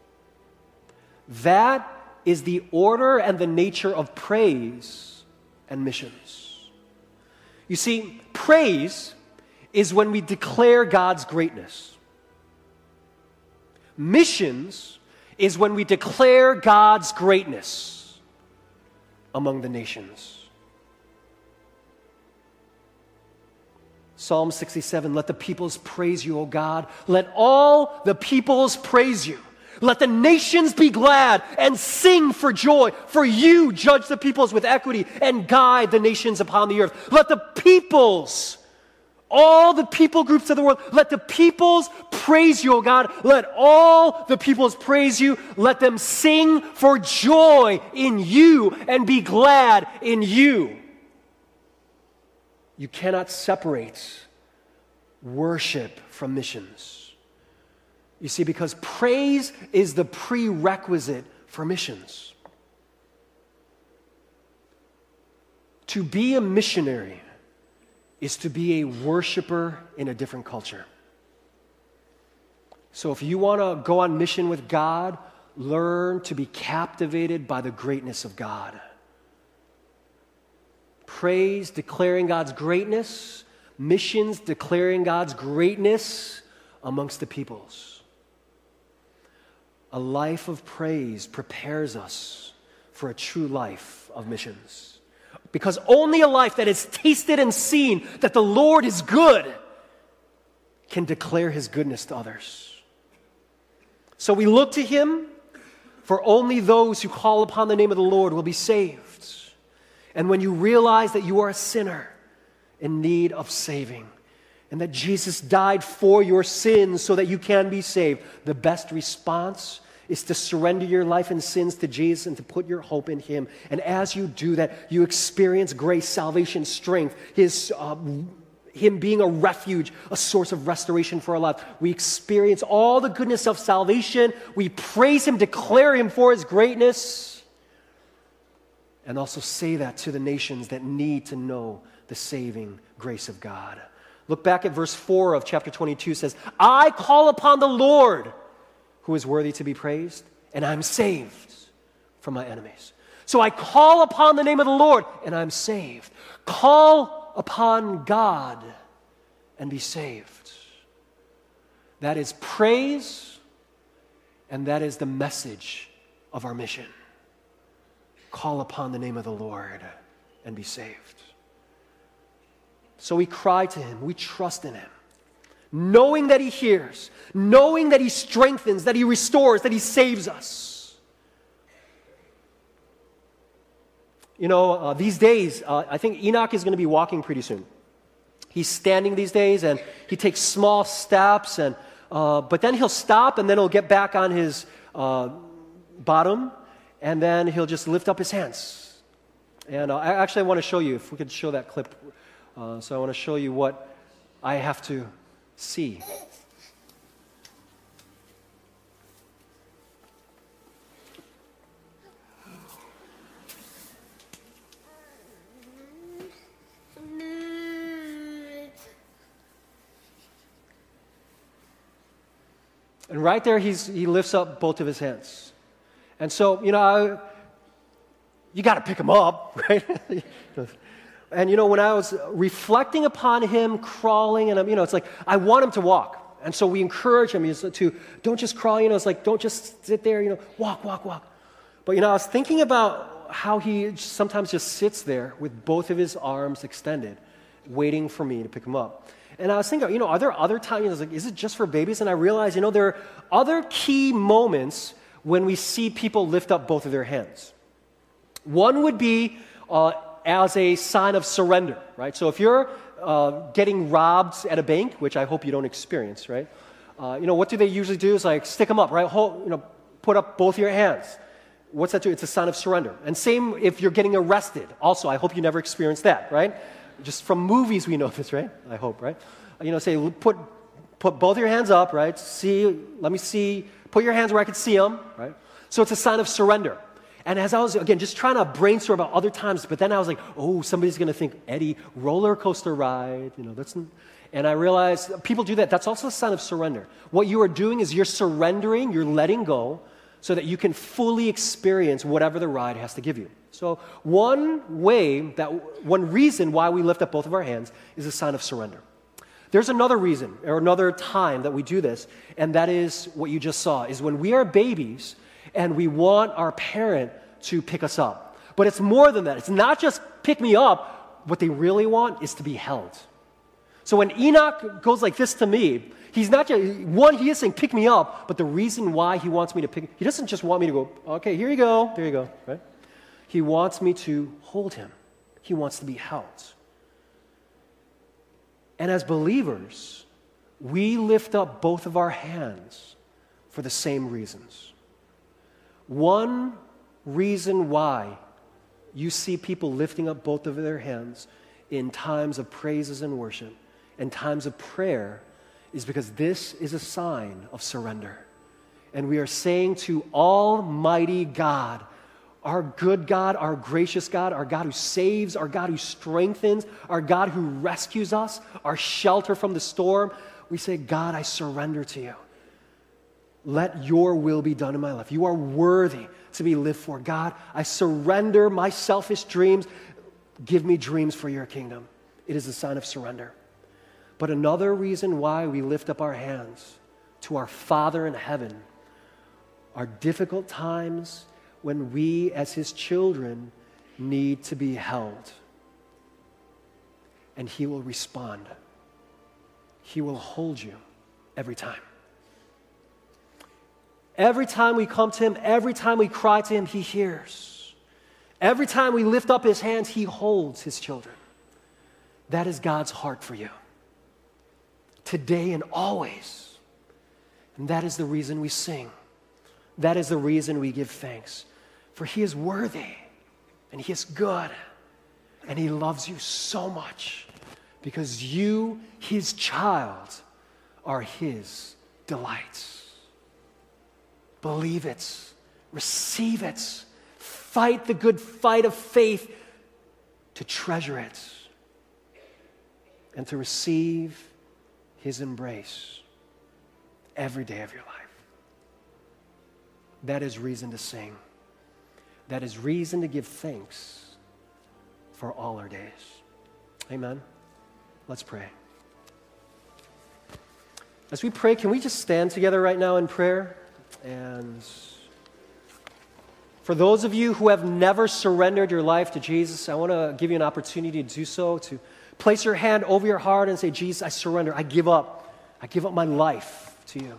Speaker 2: That is the order and the nature of praise and missions. You see, praise is when we declare God's greatness. Missions is when we declare God's greatness among the nations. Psalm sixty-seven, let the peoples praise you, O God. Let all the peoples praise you. Let the nations be glad and sing for joy, for you judge the peoples with equity and guide the nations upon the earth. Let the peoples all the people groups of the world. Let the peoples praise you, O God. Let all the peoples praise you. Let them sing for joy in you and be glad in you. You cannot separate worship from missions. You see, because praise is the prerequisite for missions. To be a missionary is to be a worshiper in a different culture. So if you want to go on mission with God, learn to be captivated by the greatness of God. Praise, declaring God's greatness. Missions, declaring God's greatness amongst the peoples. A life of praise prepares us for a true life of missions. Because only a life that has tasted and seen that the Lord is good can declare His goodness to others. So we look to Him, for only those who call upon the name of the Lord will be saved. And when you realize that you are a sinner in need of saving, and that Jesus died for your sins so that you can be saved, the best response is to surrender your life and sins to Jesus and to put your hope in Him. And as you do that, you experience grace, salvation, strength, His, uh, Him being a refuge, a source of restoration for our life. We experience all the goodness of salvation. We praise Him, declare Him for His greatness, and also say that to the nations that need to know the saving grace of God. Look back at verse four of chapter twenty-two. It says, I call upon the Lord, who is worthy to be praised, and I'm saved from my enemies. So I call upon the name of the Lord, and I'm saved. Call upon God and be saved. That is praise, and that is the message of our mission. Call upon the name of the Lord and be saved. So we cry to Him, we trust in Him, knowing that He hears, knowing that He strengthens, that He restores, that He saves us. You know, uh, these days, uh, I think Enoch is going to be walking pretty soon. He's standing these days, and he takes small steps, and uh, but then he'll stop, and then he'll get back on his uh, bottom, and then he'll just lift up his hands. And uh, I actually want to show you, if we could show that clip. Uh, so I want to show you what I have to see. And right there, he's, he lifts up both of his hands. And so, you know, I, you got to pick him up, right? And, you know, when I was reflecting upon him crawling, and, you know, it's like, I want him to walk. And so we encourage him to, don't just crawl, you know, it's like, don't just sit there, you know, walk, walk, walk. But, you know, I was thinking about how he sometimes just sits there with both of his arms extended, waiting for me to pick him up. And I was thinking, you know, are there other times, you know, I was like, is it just for babies? And I realized, you know, there are other key moments when we see people lift up both of their hands. One would be uh, as a sign of surrender, right? So if you're uh, getting robbed at a bank, which I hope you don't experience, right? Uh, you know, what do they usually do is like stick them up, right? Hold, you know, put up both your hands. What's that do? It's a sign of surrender. And same if you're getting arrested. Also, I hope you never experience that, right? Just from movies we know this, right? I hope, right? You know, say, put put both your hands up, right? See, let me see. Put your hands where I can see them, right? So it's a sign of surrender. And as I was, again, just trying to brainstorm about other times, but then I was like, oh, somebody's going to think, Eddie, roller coaster ride, you know, that's, and I realized people do that. That's also a sign of surrender. What you are doing is you're surrendering, you're letting go, so that you can fully experience whatever the ride has to give you. So one way, that one reason why we lift up both of our hands is a sign of surrender. There's another reason, or another time that we do this, and that is what you just saw, is when we are babies and we want our parent to pick us up. But it's more than that. It's not just pick me up. What they really want is to be held. So when Enoch goes like this to me, he's not just, one, he is saying pick me up, but the reason why he wants me to pick, he doesn't just want me to go, okay, here you go, there you go, right? He wants me to hold him. He wants to be held. And as believers, we lift up both of our hands for the same reasons. One reason why you see people lifting up both of their hands in times of praises and worship and times of prayer is because this is a sign of surrender. And we are saying to Almighty God, our good God, our gracious God, our God who saves, our God who strengthens, our God who rescues us, our shelter from the storm, we say, God, I surrender to you. Let your will be done in my life. You are worthy to be lived for. God, I surrender my selfish dreams. Give me dreams for your kingdom. It is a sign of surrender. But another reason why we lift up our hands to our Father in heaven are difficult times when we as his children need to be held. And he will respond. He will hold you every time. Every time we come to him, every time we cry to him, he hears. Every time we lift up his hands, he holds his children. That is God's heart for you, today and always. And that is the reason we sing. That is the reason we give thanks. For he is worthy, and he is good, and he loves you so much because you, his child, are his delights. Believe it. Receive it. Fight the good fight of faith to treasure it and to receive his embrace every day of your life. That is reason to sing. That is reason to give thanks for all our days. Amen. Let's pray. As we pray, can we just stand together right now in prayer? And for those of you who have never surrendered your life to Jesus, I want to give you an opportunity to do so, to place your hand over your heart and say, Jesus, I surrender. I give up. I give up my life to you.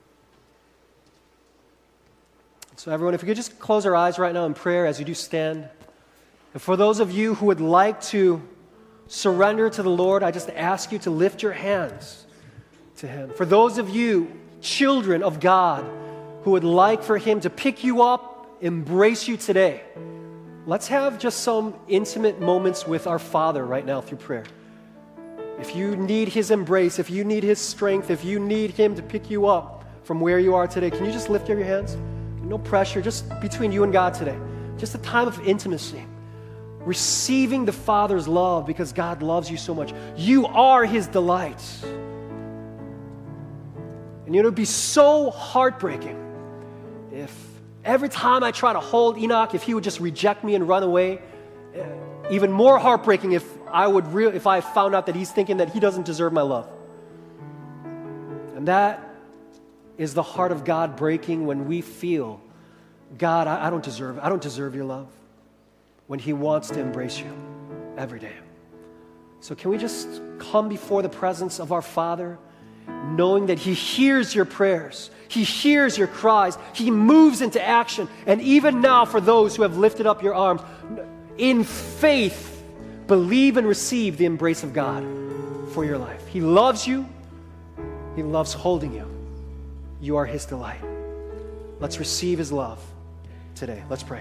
Speaker 2: So everyone, if we could just close our eyes right now in prayer as you do stand. And for those of you who would like to surrender to the Lord, I just ask you to lift your hands to him. For those of you, children of God, who would like for him to pick you up, embrace you today, let's have just some intimate moments with our Father right now through prayer. If you need his embrace, if you need his strength, if you need him to pick you up from where you are today, can you just lift up your hands? No pressure, just between you and God today. Just a time of intimacy. Receiving the Father's love because God loves you so much. You are his delight. And you know, it would be so heartbreaking if every time I try to hold Enoch, if he would just reject me and run away. Even more heartbreaking if I would re- if I found out that he's thinking that he doesn't deserve my love. And that is the heart of God breaking when we feel, God, I, I don't deserve, I don't deserve your love. When he wants to embrace you every day. So can we just come before the presence of our Father, knowing that he hears your prayers, he hears your cries, he moves into action. And even now, for those who have lifted up your arms, in faith, believe and receive the embrace of God for your life. He loves you. He loves holding you. You are his delight. Let's receive his love today. Let's pray.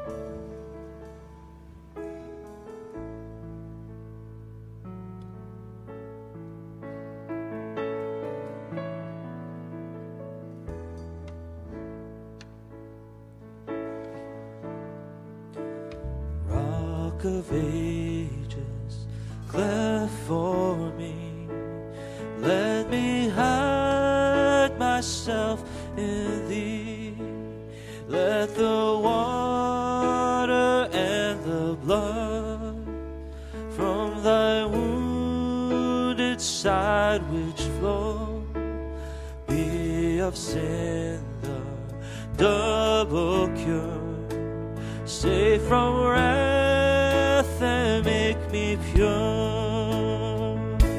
Speaker 3: Rock of ages, cleft for me, let me hide myself in thee. Let the water and the blood from thy wounded side which flow be of sin the double cure, save from wrath and make me pure.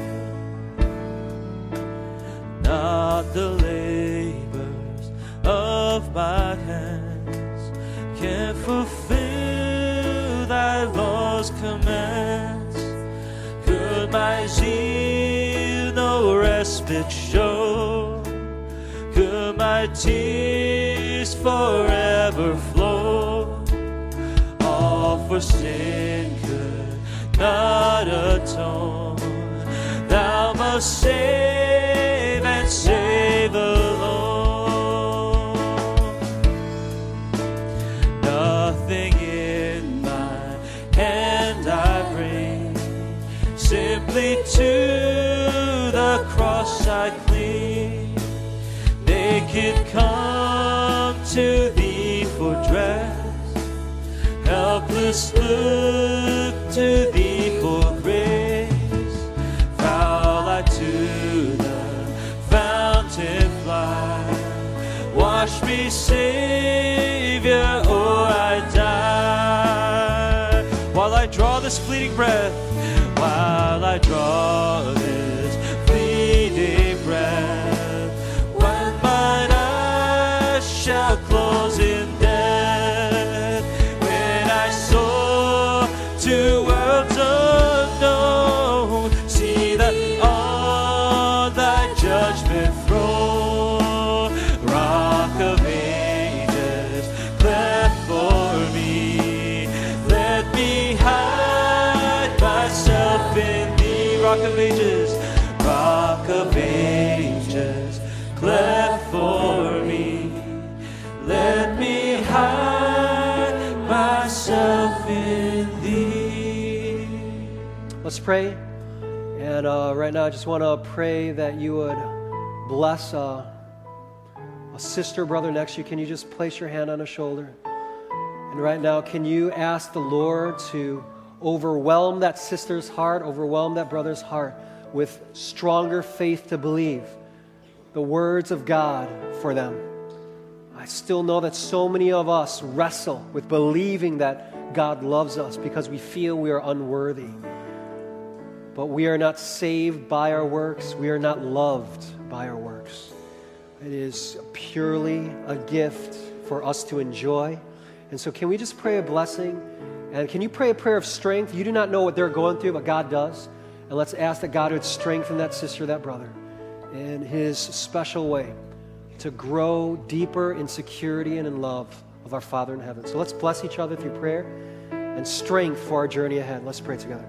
Speaker 3: Not the labors of my hands can fulfill thy law's commands. Could my zeal it show? Could my tears forever flow? All for sin could not atone. Thou must save and save alone. Nothing in my hand I bring, simply to the cross I cling. Naked come to thee for dress, helpless look to thee for grace. Foul I to the fountain fly, wash me, Savior, or I die. While I draw this fleeting breath, while I draw this fleeting breath, when mine eyes shall close in death, when I soar to worlds unknown, see that on thy judgment throne, Rock of Ages, cleft for me, let me hide myself in thee. Rock of Ages, Rock of Ages, cleft for me, let me hide myself in thee.
Speaker 2: Let's pray. And uh, right now, I just want to pray that you would bless uh, a sister, brother next to you. Can you just place your hand on a shoulder? And right now, can you ask the Lord to overwhelm that sister's heart, overwhelm that brother's heart with stronger faith to believe the words of God for them? I still know that so many of us wrestle with believing that God loves us because we feel we are unworthy. But we are not saved by our works. We are not loved by our works. It is purely a gift for us to enjoy. And so can we just pray a blessing? And can you pray a prayer of strength? You do not know what they're going through, but God does. And let's ask that God would strengthen that sister, that brother, in His special way to grow deeper in security and in love of our Father in heaven. So let's bless each other through prayer and strength for our journey ahead. Let's pray together.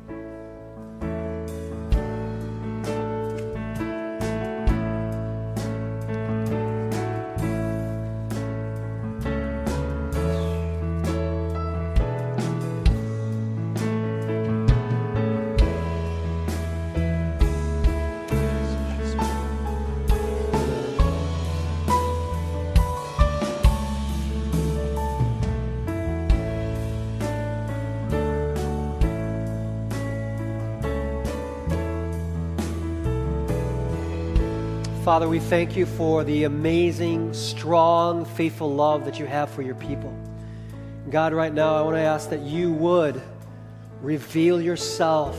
Speaker 2: Father, we thank you for the amazing, strong, faithful love that you have for your people. God, right now, I want to ask that you would reveal yourself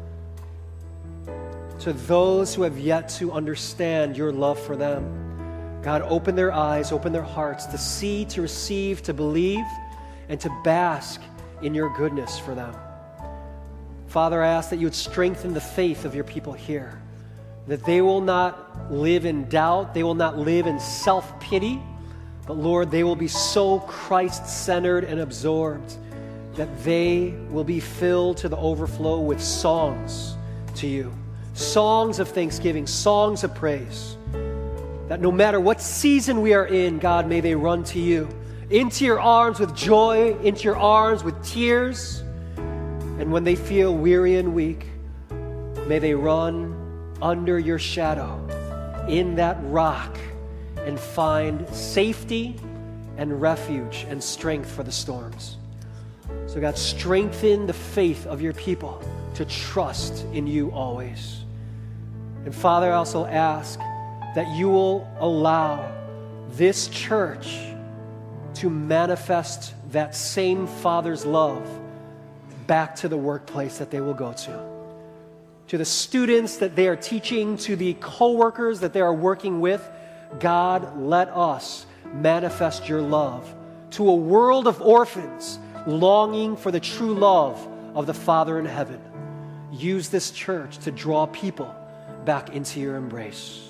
Speaker 2: to those who have yet to understand your love for them. God, open their eyes, open their hearts to see, to receive, to believe, and to bask in your goodness for them. Father, I ask that you would strengthen the faith of your people here, that they will not live in doubt, they will not live in self-pity, but Lord, they will be so Christ-centered and absorbed that they will be filled to the overflow with songs to you, songs of thanksgiving, songs of praise, that no matter what season we are in, God, may they run to you, into your arms with joy, into your arms with tears, and when they feel weary and weak, may they run under your shadow in that rock and find safety and refuge and strength for the storms. So God, strengthen the faith of your people to trust in you always. And Father, I also ask that you will allow this church to manifest that same Father's love back to the workplace that they will go to. To the students that they are teaching, to the co-workers that they are working with, God, let us manifest your love to a world of orphans longing for the true love of the Father in heaven. Use this church to draw people back into your embrace.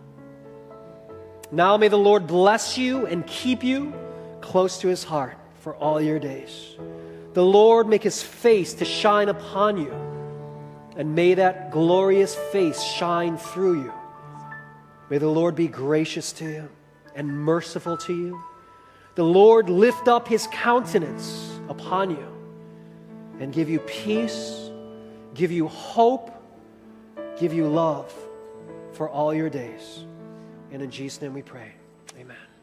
Speaker 2: Now may the Lord bless you and keep you close to his heart for all your days. The Lord make his face to shine upon you, and may that glorious face shine through you. May the Lord be gracious to you and merciful to you. The Lord lift up his countenance upon you and give you peace, give you hope, give you love for all your days. And in Jesus' name we pray. Amen.